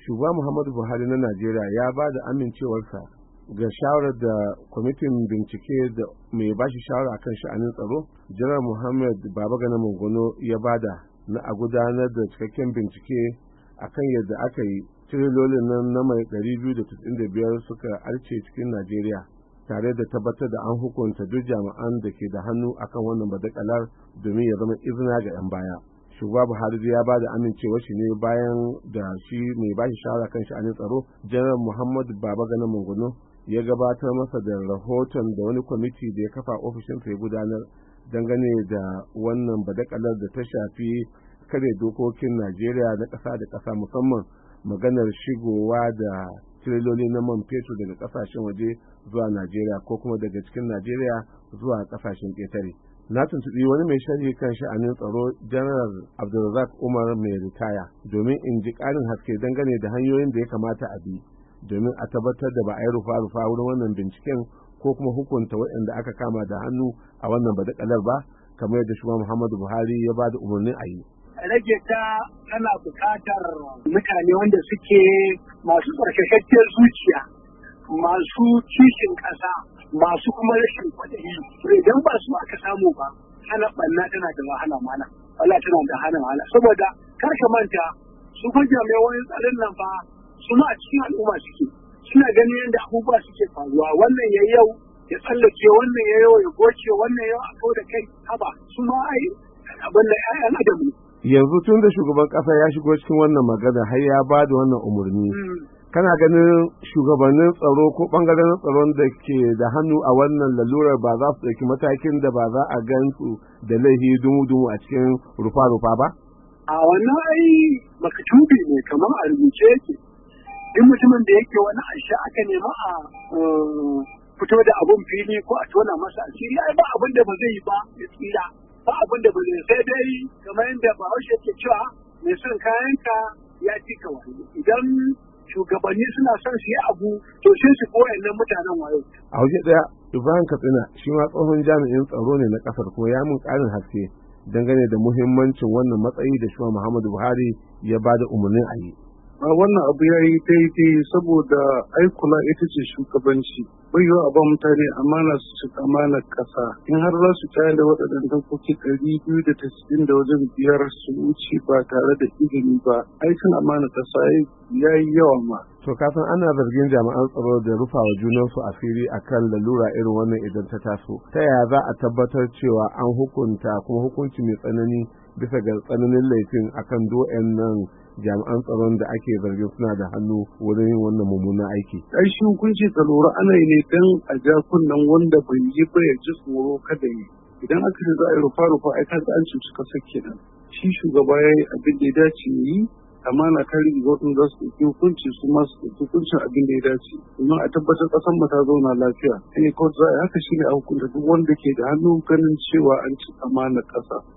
Shugaba Muhammadu Buhari na Najeriya ya ba da amincewarsa ga shawarar da kwamitin bincike da mai bashi shawara akan sha'anin tsaro, Janar Muhammad Babagana Monguno ya bada na a gudanar da cikakken bincike akan yadda aka yi tirilolin nan na mai 295 suka arce cikin Najeriya, tare da tabbatar da an hukunta duk jami'an da ke da hannu akan wannan badakalar domin ya zama izina ga 'yan baya. Shugaba Buhari ya ba da amincewa shi ne bayan da shi mai bashi shawara kan sha'anin tsaro, Janar Muhammad Babagana Monguno, ya gabatar masa da rahoton da wani kwamiti da ya kafa ofishinsa ya gudanar dangane da wannan badakalar da ta shafi kare dokokin Najeriya na ƙasa da ƙasa, musamman maganar shigowa da tiriloli na man fetur daga ƙasashen waje zuwa Najeriya ko kuma daga cikin Najeriya zuwa ƙasashen ƙetare. Na tuntuɓi wani mai sharhi kan sha'anin tsaro, Janar Abdulrazak Umar mai ritaya, domin in ji ƙarin haske dangane da hanyoyin da ya kamata a bi domin a tabbatar da ba a yi rufa-rufa wurin wannan binciken ko kuma hukunta waɗanda aka kama da hannu a wannan badakalar ba, kamar yadda shugaba Muhammadu Buhari ya ba da umarnin a yi. Rage ta tana buƙatar mutane wanda suke masu tsarkakakkiyar zuciya, masu kishin ƙasa, masu kuma rashin kwaɗayi. Idan ba su aka samu ba, hana ɓanna tana da wahala mana, wala tana da hana wahala. Saboda kar ka manta su fa jami'an wani tsarin nan fa suna a cikin al'umma suke, suna ganin yadda abubuwa suke faruwa. Wannan ya yau ya tsallake, wannan ya yau ya goce, wannan yau a kau da kai, haba su ma ai abin da 'ya'yan adam ne. Yanzu tun da shugaban ƙasa ya shigo cikin wannan magana har ya ba da wannan umarni, kana ganin shugabannin tsaro ko ɓangaren tsaron da ke da hannu a wannan lalurar ba za su ɗauki matakin da ba za a gan su da laifi dumu-dumu a cikin rufa-rufa ba? A wannan ai makatubi ne kamar a rubuce yake. Duk mutumin da yake wani aisha aka nema a fito da abun fili ko a tona masa asiri, ai ba abin da ba zai yi ba ya tsira. Ba abin da ba zai, sai dai kamar yadda Bahaushe ke cewa mai son kayanka ya ci ka wayo. Idan shugabanni suna son su yi abu to sai su koya nan mutanen wayo. A waje daya, Ibrahim Katsina shi ma tsohon jami'in tsaro ne na kasar, ko ya mun karin haske dangane da muhimmancin wannan matsayi da shugaba Muhammadu Buhari ya ba da umarnin a yi. Wannan abu ya yi daidai saboda aikula ita ce shugabanci. Bai yiwa a ba mutane amana su ci amanar ƙasa. In har za su tayar da waɗannan dokoki 295 su wuce ba tare da izini ba, aikin amanar ƙasa ya yi yawa ma. To kasan ana zargin jami'an tsaro da rufawa junansu asiri akan lalura irin wannan idan ta taso. Ta yaya za a tabbatar cewa an hukunta kuma hukunci mai tsanani bisa ga tsananin laifin akan do'en nan jami'an tsaron da ake zargin suna da hannu wurin yin wannan mummunan aiki? Ai shi hukunci ka lura ana yi ne don a ja kunnen wanda bai yi ba ya ji tsoro kada yi. Idan aka ce za a yi rufa-rufa ai kaga an cuci kasar kenan. Shi shugaba ya yi abin da ya dace ya yi, amana ta rigi waɗanda za su ɗauki hukunci su ma su ɗauki hukuncin abin da ya dace. Domin a tabbatar ƙasar mu ta zauna lafiya. Sai kawai za a yi haka shi ne a hukunta duk wanda ke da hannu ganin cewa an ci amanar ƙasa.